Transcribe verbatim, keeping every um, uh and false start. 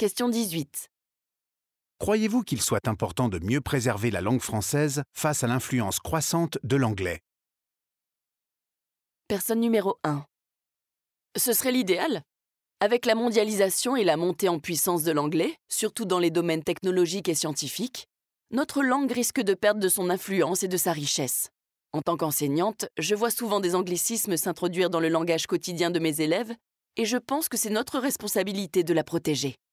Question dix-huit. Croyez-vous qu'il soit important de mieux préserver la langue française face à l'influence croissante de l'anglais? Personne numéro un. Ce serait l'idéal. Avec la mondialisation et la montée en puissance de l'anglais, surtout dans les domaines technologiques et scientifiques, notre langue risque de perdre de son influence et de sa richesse. En tant qu'enseignante, je vois souvent des anglicismes s'introduire dans le langage quotidien de mes élèves et je pense que c'est notre responsabilité de la protéger.